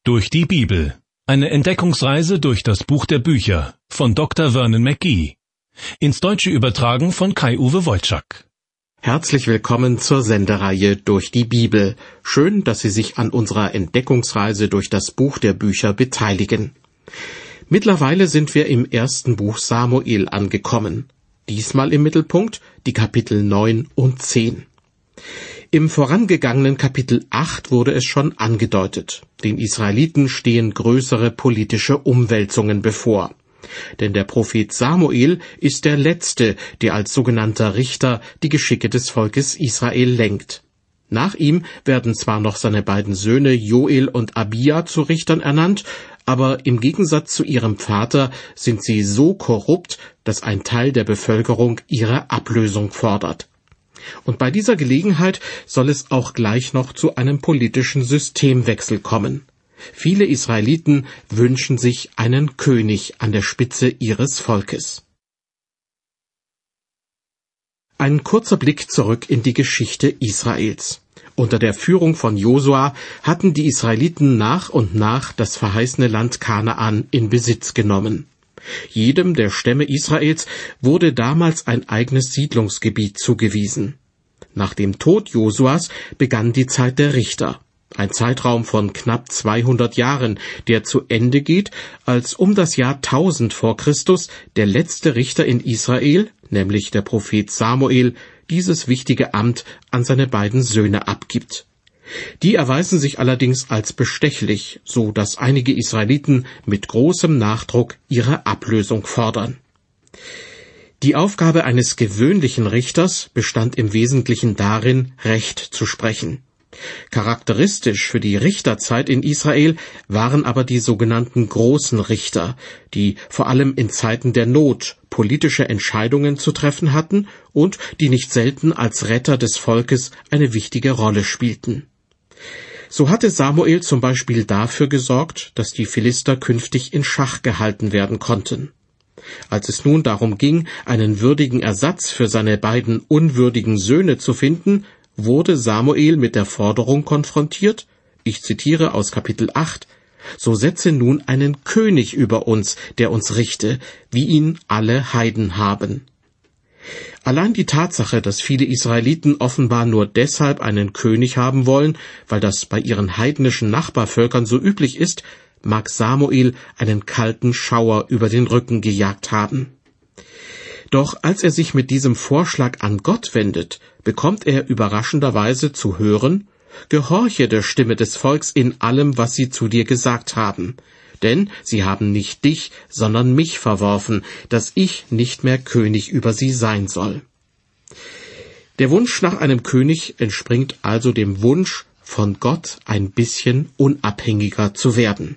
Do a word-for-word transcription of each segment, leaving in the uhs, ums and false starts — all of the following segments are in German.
Durch die Bibel. Eine Entdeckungsreise durch das Buch der Bücher von Doktor Vernon McGee. Ins Deutsche übertragen von Kai-Uwe Wojczak. Herzlich willkommen zur Sendereihe Durch die Bibel. Schön, dass Sie sich an unserer Entdeckungsreise durch das Buch der Bücher beteiligen. Mittlerweile sind wir im ersten Buch Samuel angekommen. Diesmal im Mittelpunkt die Kapitel neun und zehn. Im vorangegangenen Kapitel acht wurde es schon angedeutet. Den Israeliten stehen größere politische Umwälzungen bevor. Denn der Prophet Samuel ist der Letzte, der als sogenannter Richter die Geschicke des Volkes Israel lenkt. Nach ihm werden zwar noch seine beiden Söhne Joel und Abia zu Richtern ernannt, aber im Gegensatz zu ihrem Vater sind sie so korrupt, dass ein Teil der Bevölkerung ihre Ablösung fordert. Und bei dieser Gelegenheit soll es auch gleich noch zu einem politischen Systemwechsel kommen. Viele Israeliten wünschen sich einen König an der Spitze ihres Volkes. Ein kurzer Blick zurück in die Geschichte Israels. Unter der Führung von Josua hatten die Israeliten nach und nach das verheißene Land Kanaan in Besitz genommen. Jedem der Stämme Israels wurde damals ein eigenes Siedlungsgebiet zugewiesen. Nach dem Tod Josuas begann die Zeit der Richter, ein Zeitraum von knapp zweihundert Jahren, der zu Ende geht, als um das Jahr tausend vor Christus der letzte Richter in Israel, nämlich der Prophet Samuel, dieses wichtige Amt an seine beiden Söhne abgibt. Die erweisen sich allerdings als bestechlich, so dass einige Israeliten mit großem Nachdruck ihre Ablösung fordern. Die Aufgabe eines gewöhnlichen Richters bestand im Wesentlichen darin, Recht zu sprechen. Charakteristisch für die Richterzeit in Israel waren aber die sogenannten großen Richter, die vor allem in Zeiten der Not politische Entscheidungen zu treffen hatten und die nicht selten als Retter des Volkes eine wichtige Rolle spielten. So hatte Samuel zum Beispiel dafür gesorgt, dass die Philister künftig in Schach gehalten werden konnten. Als es nun darum ging, einen würdigen Ersatz für seine beiden unwürdigen Söhne zu finden, wurde Samuel mit der Forderung konfrontiert, ich zitiere aus Kapitel acht, »So setze nun einen König über uns, der uns richte, wie ihn alle Heiden haben.« Allein die Tatsache, dass viele Israeliten offenbar nur deshalb einen König haben wollen, weil das bei ihren heidnischen Nachbarvölkern so üblich ist, mag Samuel einen kalten Schauer über den Rücken gejagt haben. Doch als er sich mit diesem Vorschlag an Gott wendet, bekommt er überraschenderweise zu hören, »Gehorche der Stimme des Volks in allem, was sie zu dir gesagt haben. Denn sie haben nicht dich, sondern mich verworfen, dass ich nicht mehr König über sie sein soll.« Der Wunsch nach einem König entspringt also dem Wunsch, von Gott ein bisschen unabhängiger zu werden.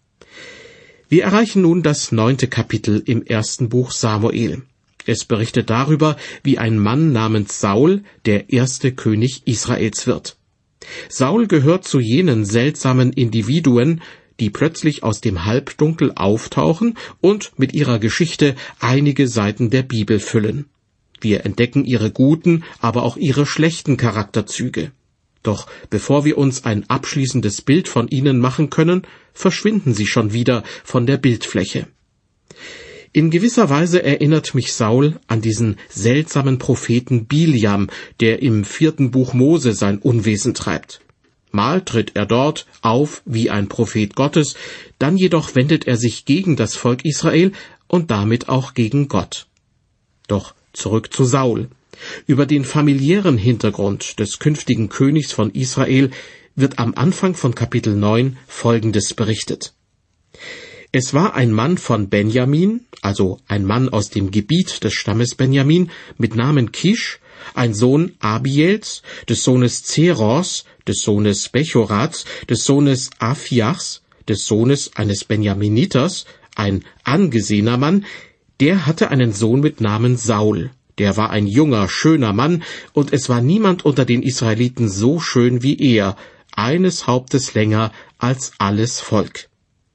Wir erreichen nun das neunte Kapitel im ersten Buch Samuel. Es berichtet darüber, wie ein Mann namens Saul der erste König Israels wird. Saul gehört zu jenen seltsamen Individuen, die plötzlich aus dem Halbdunkel auftauchen und mit ihrer Geschichte einige Seiten der Bibel füllen. Wir entdecken ihre guten, aber auch ihre schlechten Charakterzüge. Doch bevor wir uns ein abschließendes Bild von ihnen machen können, verschwinden sie schon wieder von der Bildfläche. In gewisser Weise erinnert mich Saul an diesen seltsamen Propheten Biliam, der im vierten Buch Mose sein Unwesen treibt. Mal tritt er dort auf wie ein Prophet Gottes, dann jedoch wendet er sich gegen das Volk Israel und damit auch gegen Gott. Doch zurück zu Saul. Über den familiären Hintergrund des künftigen Königs von Israel wird am Anfang von Kapitel neun Folgendes berichtet. Es war ein Mann von Benjamin, also ein Mann aus dem Gebiet des Stammes Benjamin, mit Namen Kisch, ein Sohn Abiels, des Sohnes Zeros, des Sohnes Bechorats, des Sohnes Aphiachs, des Sohnes eines Benjaminiters, ein angesehener Mann, der hatte einen Sohn mit Namen Saul. Der war ein junger, schöner Mann, und es war niemand unter den Israeliten so schön wie er, eines Hauptes länger als alles Volk.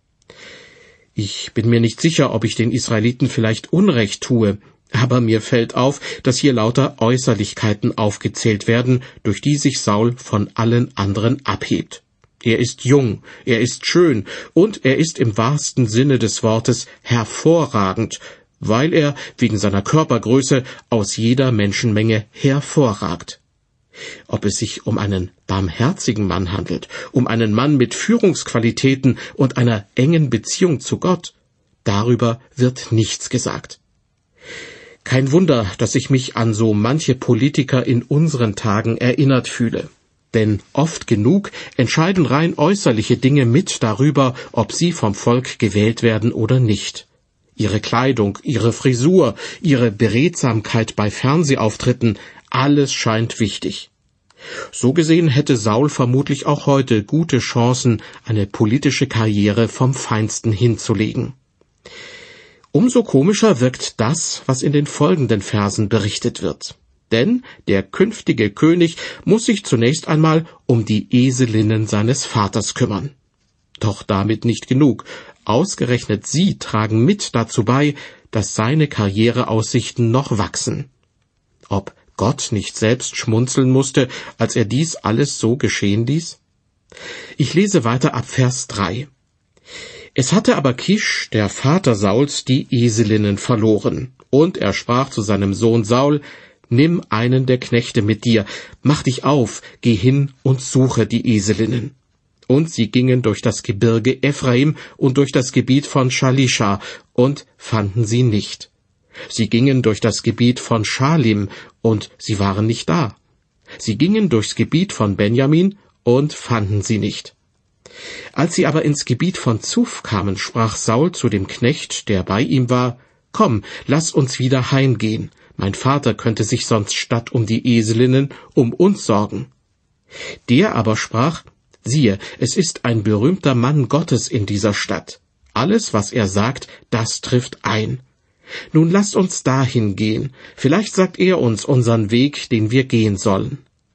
Ich bin mir nicht sicher, ob ich den Israeliten vielleicht Unrecht tue, aber mir fällt auf, dass hier lauter Äußerlichkeiten aufgezählt werden, durch die sich Saul von allen anderen abhebt. Er ist jung, er ist schön und er ist im wahrsten Sinne des Wortes hervorragend, weil er wegen seiner Körpergröße aus jeder Menschenmenge hervorragt. Ob es sich um einen barmherzigen Mann handelt, um einen Mann mit Führungsqualitäten und einer engen Beziehung zu Gott, darüber wird nichts gesagt. Kein Wunder, dass ich mich an so manche Politiker in unseren Tagen erinnert fühle. Denn oft genug entscheiden rein äußerliche Dinge mit darüber, ob sie vom Volk gewählt werden oder nicht. Ihre Kleidung, ihre Frisur, ihre Beredsamkeit bei Fernsehauftritten, alles scheint wichtig. So gesehen hätte Saul vermutlich auch heute gute Chancen, eine politische Karriere vom Feinsten hinzulegen. Umso komischer wirkt das, was in den folgenden Versen berichtet wird. Denn der künftige König muss sich zunächst einmal um die Eselinnen seines Vaters kümmern. Doch damit nicht genug. Ausgerechnet sie tragen mit dazu bei, dass seine Karriereaussichten noch wachsen. Ob Gott nicht selbst schmunzeln musste, als er dies alles so geschehen ließ? Ich lese weiter ab Vers drei. Es hatte aber Kisch, der Vater Sauls, die Eselinnen verloren. Und er sprach zu seinem Sohn Saul: Nimm einen der Knechte mit dir, mach dich auf, geh hin und suche die Eselinnen. Und sie gingen durch das Gebirge Ephraim und durch das Gebiet von Shalisha und fanden sie nicht. Sie gingen durch das Gebiet von Schalim und sie waren nicht da. Sie gingen durchs Gebiet von Benjamin und fanden sie nicht. Als sie aber ins Gebiet von Zuf kamen, sprach Saul zu dem Knecht, der bei ihm war: Komm, lass uns wieder heimgehen. Mein Vater könnte sich sonst statt um die Eselinnen um uns sorgen. Der aber sprach: Siehe, es ist ein berühmter Mann Gottes in dieser Stadt. Alles, was er sagt, das trifft ein. Nun lasst uns dahin gehen. Vielleicht sagt er uns unseren Weg, den wir gehen sollen.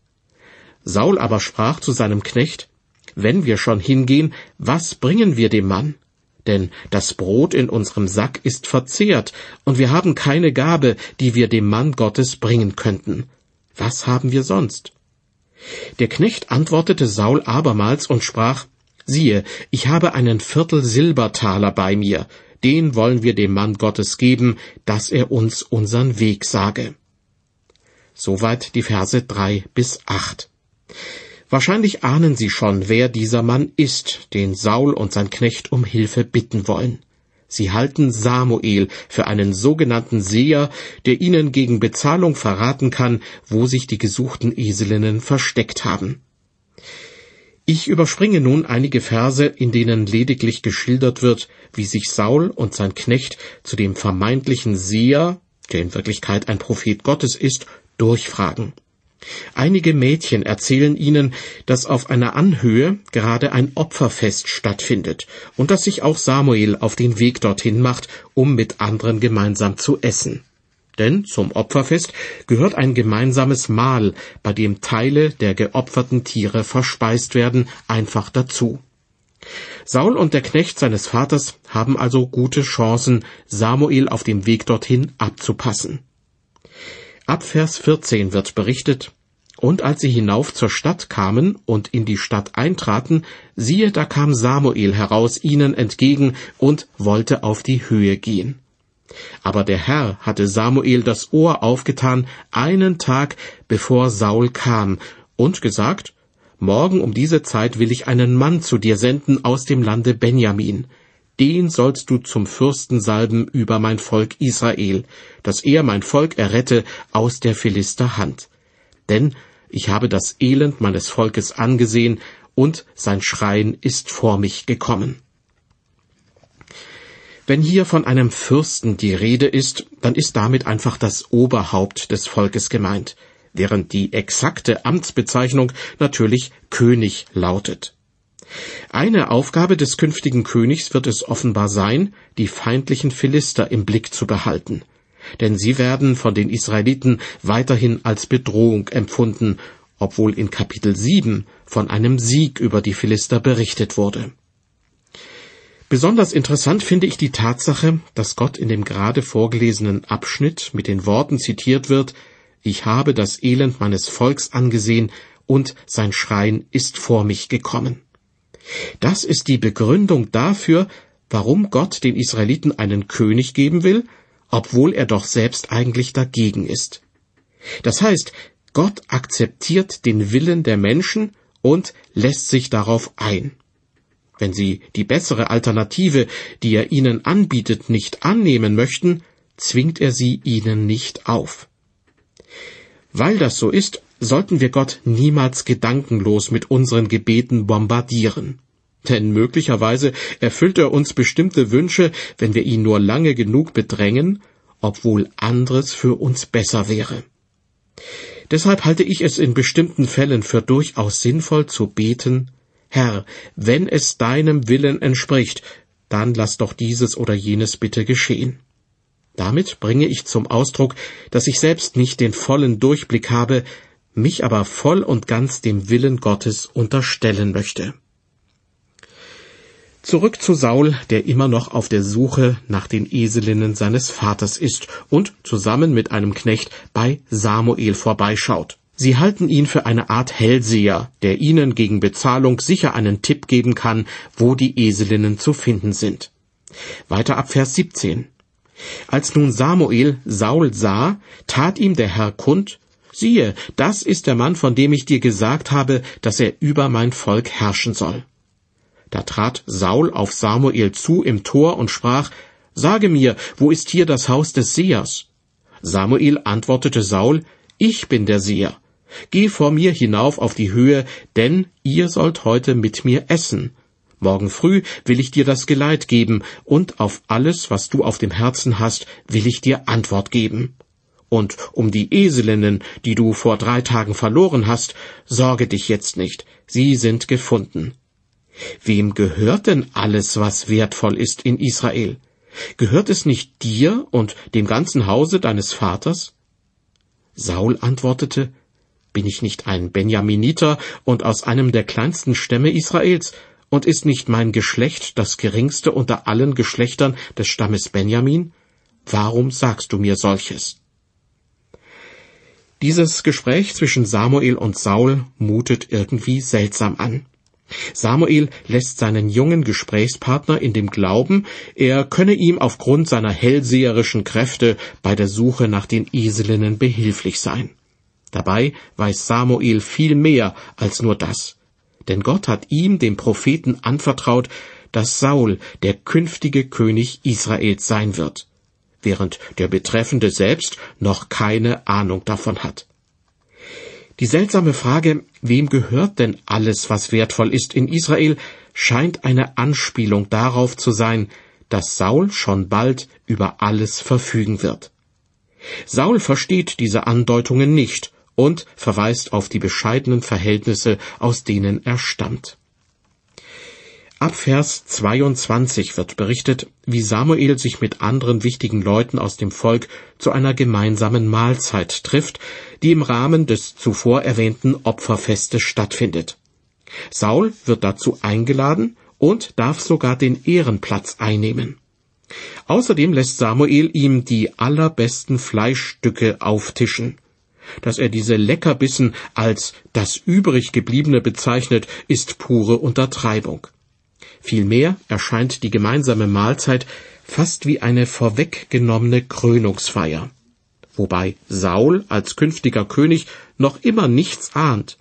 Saul aber sprach zu seinem Knecht: Wenn wir schon hingehen, was bringen wir dem Mann? Denn das Brot in unserem Sack ist verzehrt, und wir haben keine Gabe, die wir dem Mann Gottes bringen könnten. Was haben wir sonst? Der Knecht antwortete Saul abermals und sprach: Siehe, ich habe einen Viertel Silbertaler bei mir, den wollen wir dem Mann Gottes geben, dass er uns unseren Weg sage. Soweit die Verse drei bis acht. Wahrscheinlich ahnen Sie schon, wer dieser Mann ist, den Saul und sein Knecht um Hilfe bitten wollen. Sie halten Samuel für einen sogenannten Seher, der ihnen gegen Bezahlung verraten kann, wo sich die gesuchten Eselinnen versteckt haben. Ich überspringe nun einige Verse, in denen lediglich geschildert wird, wie sich Saul und sein Knecht zu dem vermeintlichen Seher, der in Wirklichkeit ein Prophet Gottes ist, durchfragen. Einige Mädchen erzählen ihnen, dass auf einer Anhöhe gerade ein Opferfest stattfindet und dass sich auch Samuel auf den Weg dorthin macht, um mit anderen gemeinsam zu essen. Denn zum Opferfest gehört ein gemeinsames Mahl, bei dem Teile der geopferten Tiere verspeist werden, einfach dazu. Saul und der Knecht seines Vaters haben also gute Chancen, Samuel auf dem Weg dorthin abzupassen. Ab Vers vierzehn wird berichtet: Und als sie hinauf zur Stadt kamen und in die Stadt eintraten, siehe, da kam Samuel heraus ihnen entgegen und wollte auf die Höhe gehen. Aber der Herr hatte Samuel das Ohr aufgetan, einen Tag bevor Saul kam, und gesagt: Morgen um diese Zeit will ich einen Mann zu dir senden aus dem Lande Benjamin. Den sollst du zum Fürsten salben über mein Volk Israel, dass er mein Volk errette aus der Philister Hand. Denn ich habe das Elend meines Volkes angesehen, und sein Schreien ist vor mich gekommen. Wenn hier von einem Fürsten die Rede ist, dann ist damit einfach das Oberhaupt des Volkes gemeint, während die exakte Amtsbezeichnung natürlich König lautet. Eine Aufgabe des künftigen Königs wird es offenbar sein, die feindlichen Philister im Blick zu behalten. Denn sie werden von den Israeliten weiterhin als Bedrohung empfunden, obwohl in Kapitel sieben von einem Sieg über die Philister berichtet wurde. Besonders interessant finde ich die Tatsache, dass Gott in dem gerade vorgelesenen Abschnitt mit den Worten zitiert wird: Ich habe das Elend meines Volks angesehen, und sein Schreien ist vor mich gekommen. Das ist die Begründung dafür, warum Gott den Israeliten einen König geben will, obwohl er doch selbst eigentlich dagegen ist. Das heißt, Gott akzeptiert den Willen der Menschen und lässt sich darauf ein. Wenn sie die bessere Alternative, die er ihnen anbietet, nicht annehmen möchten, zwingt er sie ihnen nicht auf. Weil das so ist, sollten wir Gott niemals gedankenlos mit unseren Gebeten bombardieren. Denn möglicherweise erfüllt er uns bestimmte Wünsche, wenn wir ihn nur lange genug bedrängen, obwohl anderes für uns besser wäre. Deshalb halte ich es in bestimmten Fällen für durchaus sinnvoll zu beten: Herr, wenn es deinem Willen entspricht, dann lass doch dieses oder jenes bitte geschehen. Damit bringe ich zum Ausdruck, dass ich selbst nicht den vollen Durchblick habe, mich aber voll und ganz dem Willen Gottes unterstellen möchte. Zurück zu Saul, der immer noch auf der Suche nach den Eselinnen seines Vaters ist und zusammen mit einem Knecht bei Samuel vorbeischaut. Sie halten ihn für eine Art Hellseher, der ihnen gegen Bezahlung sicher einen Tipp geben kann, wo die Eselinnen zu finden sind. Weiter ab Vers siebzehn. Als nun Samuel Saul sah, tat ihm der Herr kund: Siehe, das ist der Mann, von dem ich dir gesagt habe, dass er über mein Volk herrschen soll. Da trat Saul auf Samuel zu im Tor und sprach: Sage mir, wo ist hier das Haus des Sehers? Samuel antwortete Saul: Ich bin der Seher. Geh vor mir hinauf auf die Höhe, denn ihr sollt heute mit mir essen. Morgen früh will ich dir das Geleit geben, und auf alles, was du auf dem Herzen hast, will ich dir Antwort geben. Und um die Eselinnen, die du vor drei Tagen verloren hast, sorge dich jetzt nicht, sie sind gefunden. Wem gehört denn alles, was wertvoll ist in Israel? Gehört es nicht dir und dem ganzen Hause deines Vaters? Saul antwortete: Bin ich nicht ein Benjaminiter und aus einem der kleinsten Stämme Israels, und ist nicht mein Geschlecht das geringste unter allen Geschlechtern des Stammes Benjamin? Warum sagst du mir solches? Dieses Gespräch zwischen Samuel und Saul mutet irgendwie seltsam an. Samuel lässt seinen jungen Gesprächspartner in dem Glauben, er könne ihm aufgrund seiner hellseherischen Kräfte bei der Suche nach den Eselinnen behilflich sein. Dabei weiß Samuel viel mehr als nur das. Denn Gott hat ihm, dem Propheten, anvertraut, dass Saul der künftige König Israels sein wird, während der Betreffende selbst noch keine Ahnung davon hat. Die seltsame Frage, wem gehört denn alles, was wertvoll ist in Israel, scheint eine Anspielung darauf zu sein, dass Saul schon bald über alles verfügen wird. Saul versteht diese Andeutungen nicht und verweist auf die bescheidenen Verhältnisse, aus denen er stammt. Ab Vers zweiundzwanzig wird berichtet, wie Samuel sich mit anderen wichtigen Leuten aus dem Volk zu einer gemeinsamen Mahlzeit trifft, die im Rahmen des zuvor erwähnten Opferfestes stattfindet. Saul wird dazu eingeladen und darf sogar den Ehrenplatz einnehmen. Außerdem lässt Samuel ihm die allerbesten Fleischstücke auftischen. Dass er diese Leckerbissen als das Übriggebliebene bezeichnet, ist pure Untertreibung. Vielmehr erscheint die gemeinsame Mahlzeit fast wie eine vorweggenommene Krönungsfeier, wobei Saul als künftiger König noch immer nichts ahnt.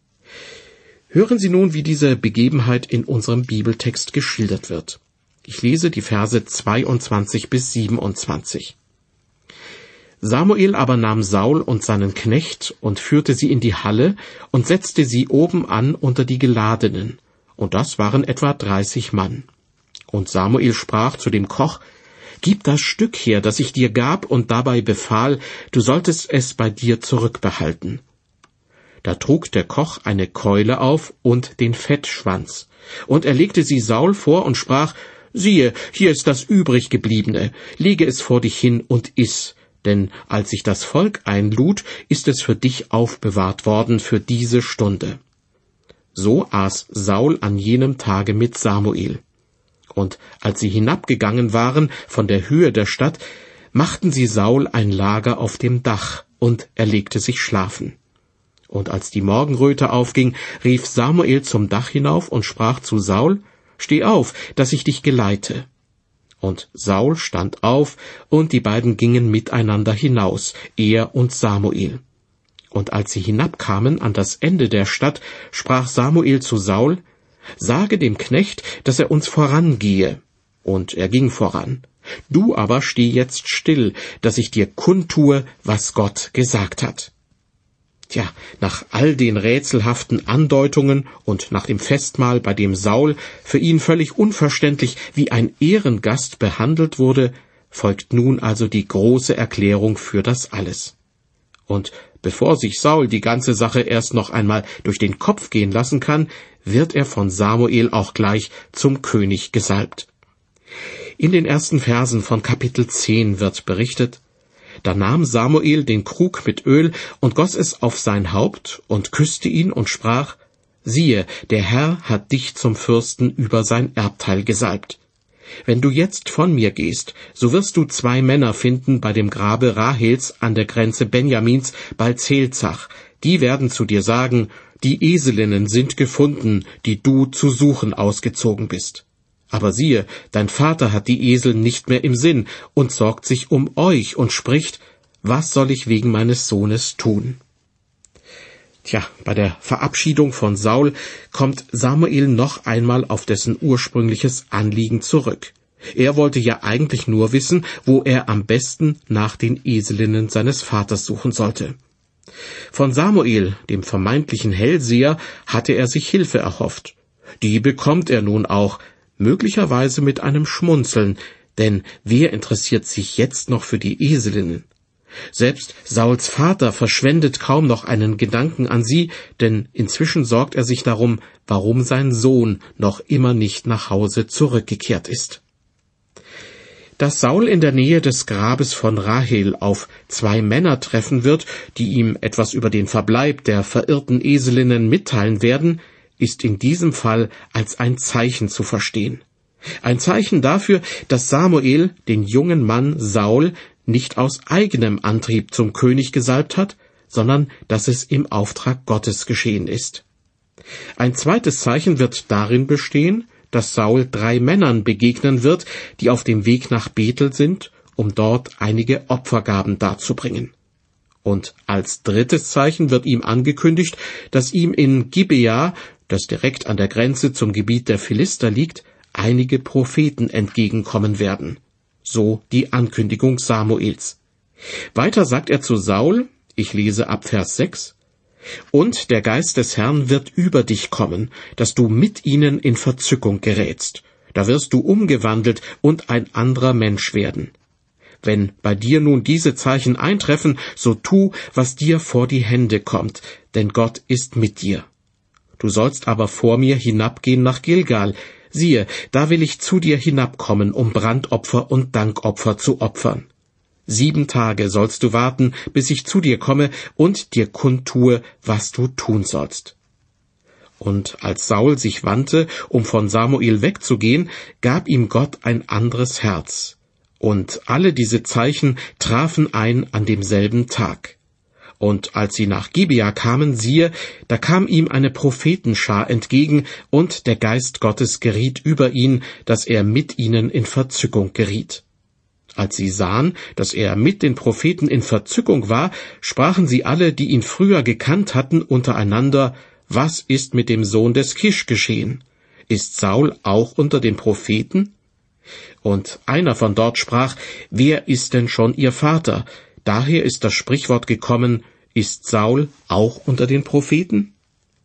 Hören Sie nun, wie diese Begebenheit in unserem Bibeltext geschildert wird. Ich lese die Verse zweiundzwanzig bis siebenundzwanzig. Samuel aber nahm Saul und seinen Knecht und führte sie in die Halle und setzte sie oben an unter die Geladenen, und das waren etwa dreißig Mann. Und Samuel sprach zu dem Koch: Gib das Stück her, das ich dir gab und dabei befahl, du solltest es bei dir zurückbehalten. Da trug der Koch eine Keule auf und den Fettschwanz, und er legte sie Saul vor und sprach: Siehe, hier ist das Übriggebliebene, lege es vor dich hin und iss, denn als ich das Volk einlud, ist es für dich aufbewahrt worden für diese Stunde. So aß Saul an jenem Tage mit Samuel. Und als sie hinabgegangen waren von der Höhe der Stadt, machten sie Saul ein Lager auf dem Dach, und er legte sich schlafen. Und als die Morgenröte aufging, rief Samuel zum Dach hinauf und sprach zu Saul: Steh auf, dass ich dich geleite. Und Saul stand auf, und die beiden gingen miteinander hinaus, er und Samuel. Und als sie hinabkamen an das Ende der Stadt, sprach Samuel zu Saul: Sage dem Knecht, dass er uns vorangehe. Und er ging voran. Du aber steh jetzt still, dass ich dir kundtue, was Gott gesagt hat. Tja, nach all den rätselhaften Andeutungen und nach dem Festmahl, bei dem Saul für ihn völlig unverständlich wie ein Ehrengast behandelt wurde, folgt nun also die große Erklärung für das alles. Und bevor sich Saul die ganze Sache erst noch einmal durch den Kopf gehen lassen kann, wird er von Samuel auch gleich zum König gesalbt. In den ersten Versen von Kapitel zehn wird berichtet: Da nahm Samuel den Krug mit Öl und goss es auf sein Haupt und küsste ihn und sprach: Siehe, der Herr hat dich zum Fürsten über sein Erbteil gesalbt. Wenn du jetzt von mir gehst, so wirst du zwei Männer finden bei dem Grabe Rahels an der Grenze Benjamins bei Zelzach. Die werden zu dir sagen: Die Eselinnen sind gefunden, die du zu suchen ausgezogen bist. Aber siehe, dein Vater hat die Esel nicht mehr im Sinn und sorgt sich um euch und spricht: Was soll ich wegen meines Sohnes tun? Tja, bei der Verabschiedung von Saul kommt Samuel noch einmal auf dessen ursprüngliches Anliegen zurück. Er wollte ja eigentlich nur wissen, wo er am besten nach den Eselinnen seines Vaters suchen sollte. Von Samuel, dem vermeintlichen Hellseher, hatte er sich Hilfe erhofft. Die bekommt er nun auch, möglicherweise mit einem Schmunzeln, denn wer interessiert sich jetzt noch für die Eselinnen? Selbst Sauls Vater verschwendet kaum noch einen Gedanken an sie, denn inzwischen sorgt er sich darum, warum sein Sohn noch immer nicht nach Hause zurückgekehrt ist. Dass Saul in der Nähe des Grabes von Rahel auf zwei Männer treffen wird, die ihm etwas über den Verbleib der verirrten Eselinnen mitteilen werden, ist in diesem Fall als ein Zeichen zu verstehen. Ein Zeichen dafür, dass Samuel den jungen Mann Saul nicht aus eigenem Antrieb zum König gesalbt hat, sondern dass es im Auftrag Gottes geschehen ist. Ein zweites Zeichen wird darin bestehen, dass Saul drei Männern begegnen wird, die auf dem Weg nach Bethel sind, um dort einige Opfergaben darzubringen. Und als drittes Zeichen wird ihm angekündigt, dass ihm in Gibea, das direkt an der Grenze zum Gebiet der Philister liegt, einige Propheten entgegenkommen werden. So die Ankündigung Samuels. Weiter sagt er zu Saul, ich lese ab Vers sechs, und der Geist des Herrn wird über dich kommen, dass du mit ihnen in Verzückung gerätst. Da wirst du umgewandelt und ein anderer Mensch werden. Wenn bei dir nun diese Zeichen eintreffen, so tu, was dir vor die Hände kommt, denn Gott ist mit dir. Du sollst aber vor mir hinabgehen nach Gilgal. Siehe, da will ich zu dir hinabkommen, um Brandopfer und Dankopfer zu opfern. Sieben Tage sollst du warten, bis ich zu dir komme und dir kundtue, was du tun sollst. Und als Saul sich wandte, um von Samuel wegzugehen, gab ihm Gott ein anderes Herz. Und alle diese Zeichen trafen ein an demselben Tag. Und als sie nach Gibea kamen, siehe, da kam ihm eine Prophetenschar entgegen, und der Geist Gottes geriet über ihn, dass er mit ihnen in Verzückung geriet. Als sie sahen, dass er mit den Propheten in Verzückung war, sprachen sie alle, die ihn früher gekannt hatten, untereinander: Was ist mit dem Sohn des Kisch geschehen? Ist Saul auch unter den Propheten? Und einer von dort sprach: Wer ist denn schon ihr Vater? Daher ist das Sprichwort gekommen: Ist Saul auch unter den Propheten?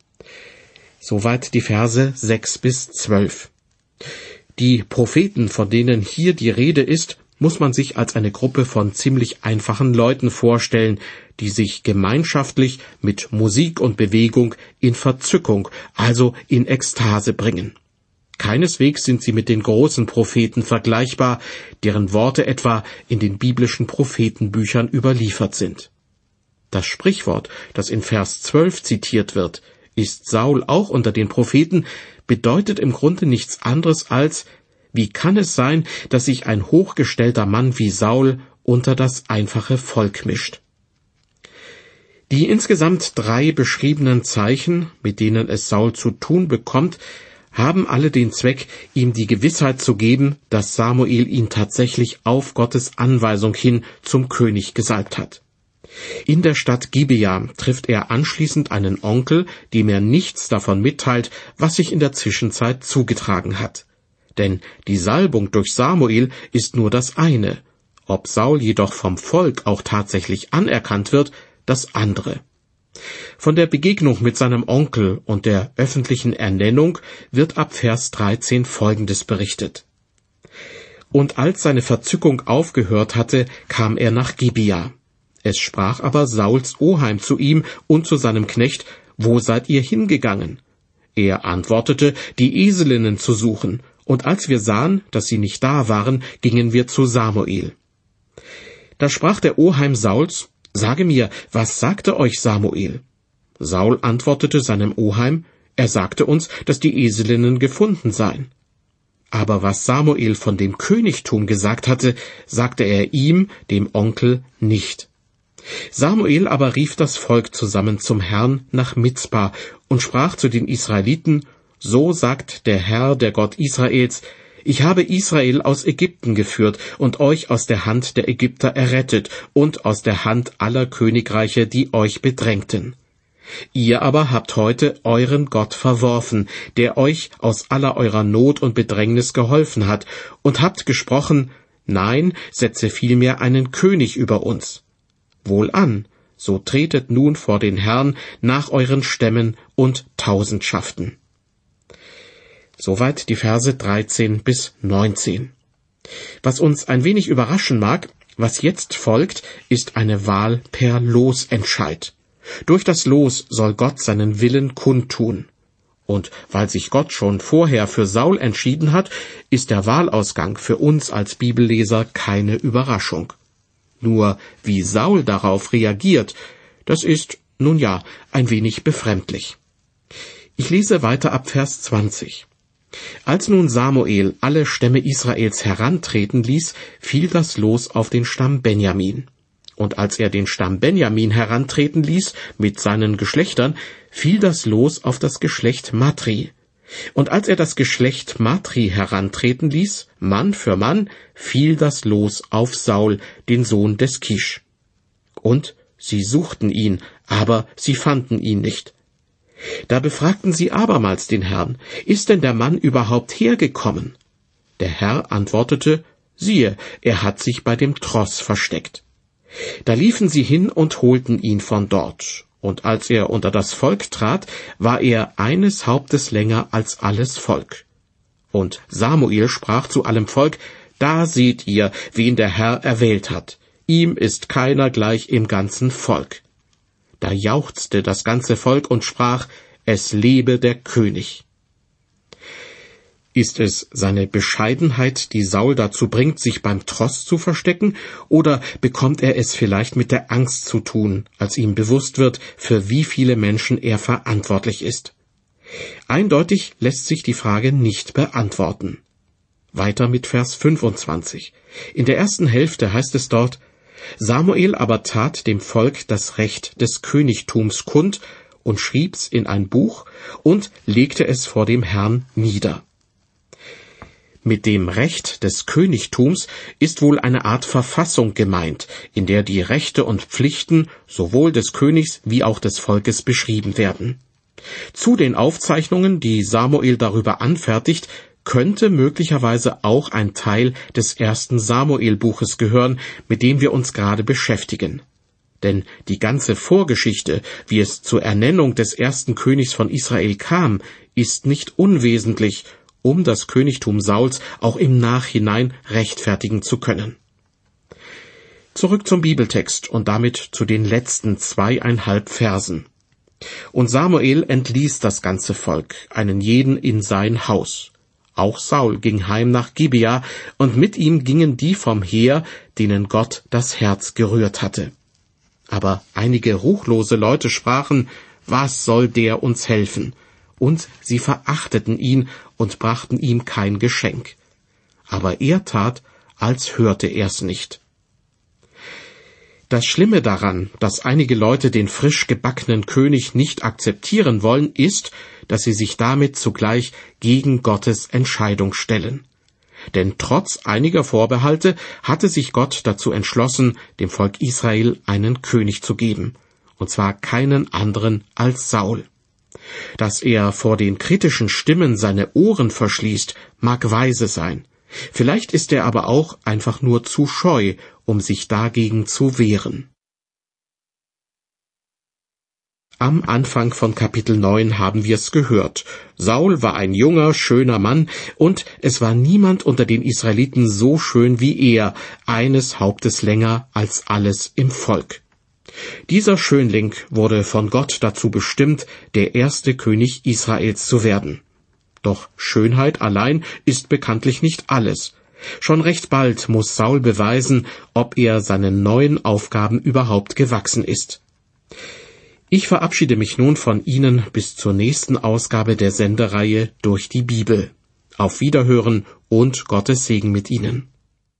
Soweit die Verse sechs bis zwölf. Die Propheten, von denen hier die Rede ist, muss man sich als eine Gruppe von ziemlich einfachen Leuten vorstellen, die sich gemeinschaftlich mit Musik und Bewegung in Verzückung, also in Ekstase bringen. Keineswegs sind sie mit den großen Propheten vergleichbar, deren Worte etwa in den biblischen Prophetenbüchern überliefert sind. Das Sprichwort, das in Vers zwölf zitiert wird, ist Saul auch unter den Propheten, bedeutet im Grunde nichts anderes als: Wie kann es sein, dass sich ein hochgestellter Mann wie Saul unter das einfache Volk mischt? Die insgesamt drei beschriebenen Zeichen, mit denen es Saul zu tun bekommt, haben alle den Zweck, ihm die Gewissheit zu geben, dass Samuel ihn tatsächlich auf Gottes Anweisung hin zum König gesalbt hat. In der Stadt Gibea trifft er anschließend einen Onkel, dem er nichts davon mitteilt, was sich in der Zwischenzeit zugetragen hat. Denn die Salbung durch Samuel ist nur das eine, ob Saul jedoch vom Volk auch tatsächlich anerkannt wird, das andere. Von der Begegnung mit seinem Onkel und der öffentlichen Ernennung wird ab Vers dreizehn Folgendes berichtet. Und als seine Verzückung aufgehört hatte, kam er nach Gibea. Es sprach aber Sauls Oheim zu ihm und zu seinem Knecht, wo seid ihr hingegangen? Er antwortete, die Eselinnen zu suchen, und als wir sahen, dass sie nicht da waren, gingen wir zu Samuel. Da sprach der Oheim Sauls, sage mir, was sagte euch Samuel? Saul antwortete seinem Oheim, er sagte uns, dass die Eselinnen gefunden seien. Aber was Samuel von dem Königtum gesagt hatte, sagte er ihm, dem Onkel, nicht. Samuel aber rief das Volk zusammen zum Herrn nach Mizpa und sprach zu den Israeliten, so sagt der Herr, der Gott Israels, ich habe Israel aus Ägypten geführt und euch aus der Hand der Ägypter errettet und aus der Hand aller Königreiche, die euch bedrängten. Ihr aber habt heute euren Gott verworfen, der euch aus aller eurer Not und Bedrängnis geholfen hat, und habt gesprochen, nein, setze vielmehr einen König über uns. Wohlan, so tretet nun vor den Herrn nach euren Stämmen und Tausendschaften. Soweit die Verse dreizehn bis neunzehn. Was uns ein wenig überraschen mag, was jetzt folgt, ist eine Wahl per Losentscheid. Durch das Los soll Gott seinen Willen kundtun. Und weil sich Gott schon vorher für Saul entschieden hat, ist der Wahlausgang für uns als Bibelleser keine Überraschung. Nur wie Saul darauf reagiert, das ist, nun ja, ein wenig befremdlich. Ich lese weiter ab Vers zwanzig. Als nun Samuel alle Stämme Israels herantreten ließ, fiel das Los auf den Stamm Benjamin. Und als er den Stamm Benjamin herantreten ließ mit seinen Geschlechtern, fiel das Los auf das Geschlecht Matri. Und als er das Geschlecht Matri herantreten ließ, Mann für Mann, fiel das Los auf Saul, den Sohn des Kisch. Und sie suchten ihn, aber sie fanden ihn nicht. Da befragten sie abermals den Herrn, ist denn der Mann überhaupt hergekommen? Der Herr antwortete, siehe, er hat sich bei dem Tross versteckt. Da liefen sie hin und holten ihn von dort. Und als er unter das Volk trat, war er eines Hauptes länger als alles Volk. Und Samuel sprach zu allem Volk, da seht ihr, wen der Herr erwählt hat. Ihm ist keiner gleich im ganzen Volk. Da jauchzte das ganze Volk und sprach, es lebe der König. Ist es seine Bescheidenheit, die Saul dazu bringt, sich beim Tross zu verstecken, oder bekommt er es vielleicht mit der Angst zu tun, als ihm bewusst wird, für wie viele Menschen er verantwortlich ist? Eindeutig lässt sich die Frage nicht beantworten. Weiter mit Vers fünfundzwanzig. In der ersten Hälfte heißt es dort, Samuel aber tat dem Volk das Recht des Königtums kund und schrieb's in ein Buch und legte es vor dem Herrn nieder. Mit dem Recht des Königtums ist wohl eine Art Verfassung gemeint, in der die Rechte und Pflichten sowohl des Königs wie auch des Volkes beschrieben werden. Zu den Aufzeichnungen, die Samuel darüber anfertigt, könnte möglicherweise auch ein Teil des ersten Samuel-Buches gehören, mit dem wir uns gerade beschäftigen. Denn die ganze Vorgeschichte, wie es zur Ernennung des ersten Königs von Israel kam, ist nicht unwesentlich, um das Königtum Sauls auch im Nachhinein rechtfertigen zu können. Zurück zum Bibeltext und damit zu den letzten zweieinhalb Versen. Und Samuel entließ das ganze Volk, einen jeden in sein Haus. Auch Saul ging heim nach Gibea, und mit ihm gingen die vom Heer, denen Gott das Herz gerührt hatte. Aber einige ruchlose Leute sprachen, was soll der uns helfen? Und sie verachteten ihn und brachten ihm kein Geschenk. Aber er tat, als hörte er's nicht. Das Schlimme daran, dass einige Leute den frisch gebackenen König nicht akzeptieren wollen, ist, dass sie sich damit zugleich gegen Gottes Entscheidung stellen. Denn trotz einiger Vorbehalte hatte sich Gott dazu entschlossen, dem Volk Israel einen König zu geben, und zwar keinen anderen als Saul. Dass er vor den kritischen Stimmen seine Ohren verschließt, mag weise sein. Vielleicht ist er aber auch einfach nur zu scheu, um sich dagegen zu wehren. Am Anfang von Kapitel neun haben wir es gehört. Saul war ein junger, schöner Mann, und es war niemand unter den Israeliten so schön wie er, eines Hauptes länger als alles im Volk. Dieser Schönling wurde von Gott dazu bestimmt, der erste König Israels zu werden. Doch Schönheit allein ist bekanntlich nicht alles. Schon recht bald muss Saul beweisen, ob er seinen neuen Aufgaben überhaupt gewachsen ist. Ich verabschiede mich nun von Ihnen bis zur nächsten Ausgabe der Sendereihe Durch die Bibel. Auf Wiederhören und Gottes Segen mit Ihnen.